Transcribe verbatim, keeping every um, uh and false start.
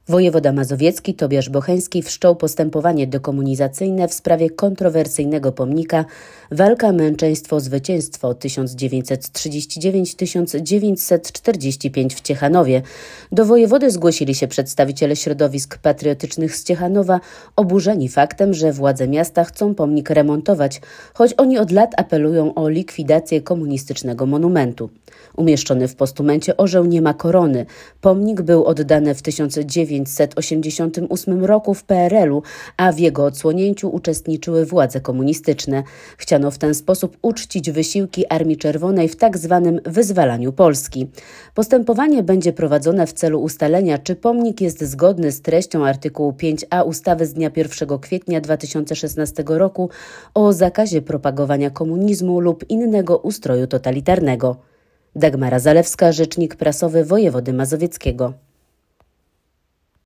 Wojewoda mazowiecki Tobiasz Bocheński wszczął postępowanie dekomunizacyjne w sprawie kontrowersyjnego pomnika Walka, męczeństwo, zwycięstwo tysiąc dziewięćset trzydzieści dziewięć do tysiąc dziewięćset czterdzieści pięć w Ciechanowie. Do wojewody zgłosili się przedstawiciele środowisk patriotycznych z Ciechanowa, oburzeni faktem, że władze miasta chcą pomnik remontować, choć oni od lat apelują o likwidację komunistycznego monumentu. Umieszczony w postumencie orzeł nie ma korony. Pomnik był oddany w tysiąc dziewięćset osiemdziesiątym ósmym roku w P R L u, a w jego odsłonięciu uczestniczyły władze komunistyczne. Chciano w ten sposób uczcić wysiłki Armii Czerwonej w tak zwanym wyzwalaniu Polski. Postępowanie będzie prowadzone w celu ustalenia, czy pomnik jest zgodny z treścią artykułu pięć a ustawy z dnia pierwszego kwietnia dwa tysiące szesnastego roku o zakazie propagowania komunizmu lub innego ustroju totalitarnego. Dagmara Zalewska, rzecznik prasowy wojewody mazowieckiego.